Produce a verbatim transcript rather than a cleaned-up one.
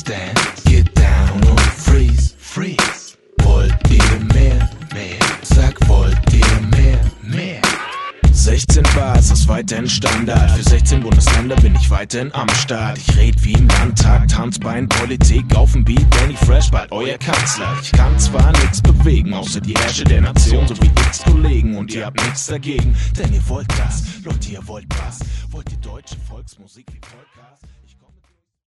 Stand, get down und freeze, freeze. Wollt ihr mehr, mehr? Sag, wollt ihr mehr, mehr? sechzehn Bars ist weiterhin Standard. Für sechzehn Bundesländer bin ich weiterhin am Start. Ich red wie im Landtag, Tanzbein, Politik auf dem Beat, Danny Fresh, bald euer Kanzler. Ich kann zwar nichts bewegen, außer die Herrsche der Nation, so wie X-Kollegen. Und ihr habt nichts dagegen, denn ihr wollt das. Leute, ihr wollt was? Wollt ihr deutsche Volksmusik wie Podcast? Ich